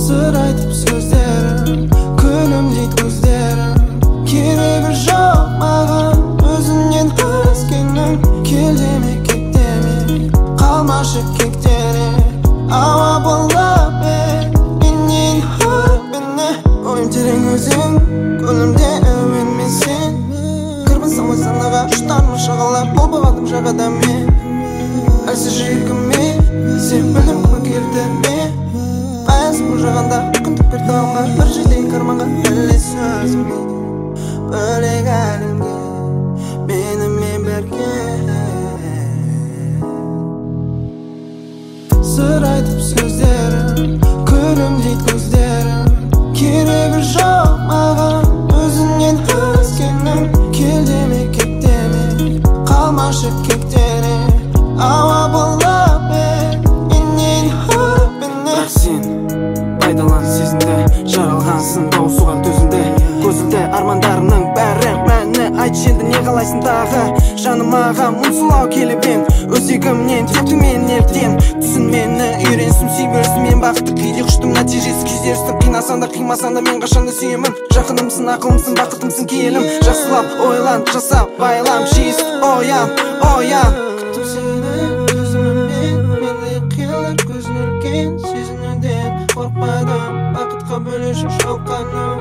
Sır aytıp sözlerim, күнім дейді көздерім. Керегі жоқ маған өзіңнен өзгенің. Кел деме, кет деме, қалмашы кектене. Ауа болып менен өпіне. Ойым терең өзің, көңілімде әуенмен сен. Кірбін салмай санаға, ұштармын шағалап, бол бағадым жағада мен. Әлсіз жүрегіме, сен білдім күн келді мен. Баяз бұл жағанда, күндік бір тағымға, бір жерден карманға. Әлі сөзіме, бөлек әлемге, менімен бірге. Сыр айтып сөздерім, күнім дейді көздерім. Керегі жоқ маған өзіңнен өзгенің. Кел деме, кет деме, қалмашы кектене. Ауа болып менен өпіне. Бірақ сен пайдалан сезімді, жаралғансың таусуға төзімді. Көзілді армандарымның бәрі мәні. Айтшы енді не қалайсың тағы, жаным маған мұңсылау келіп ең. Өзегімнен тепті мен неліктен, түсін мені үйренсім сүй берсін. Мен бақытты күйде құштым, нәтижесі күйзелістің. Қинасаң да қимасаң да мен қашанда сүйемін. Жақынымсың, ақылымсың, бақытымсың киелім. Жақсылап ойлан, жасап байлам, жиыс оян, оян. Күттім сені көзіммен, менде қиялдар көзін өлген. Сезінуден қорқпадым, бақытқа бөлеші шалқаным.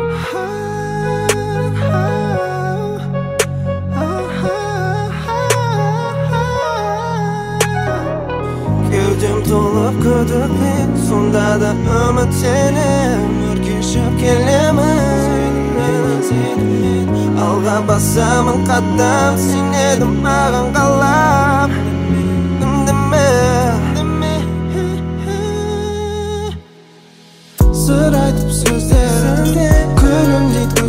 Кеудем толып күдікпен, сонда да үміттенем. Өркешіп келемін, сенімен алға басамын қадам. Сен едің маған қалап, үндеме. Сыр айтып сөздерім, күнім дейді